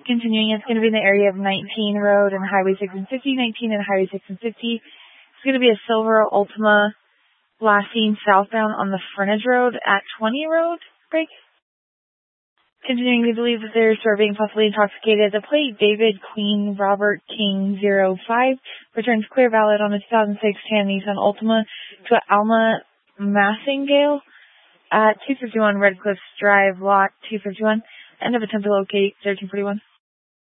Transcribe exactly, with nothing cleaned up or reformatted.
Continuing, it's going to be in the area of nineteen Road and Highway six and fifty, nineteen and Highway six and fifty. It's going to be a silver Altima blasting southbound on the frontage road at twenty Road. Break. Continuing, we believe that they're serving possibly intoxicated. The plate, David Queen Robert King zero five, returns clear valid on a two thousand six Tan Nissan Altima to Alma Massingale at two fifty-one Red Cliffs Drive, lot two fifty-one. End of attempt to locate thirteen forty-one.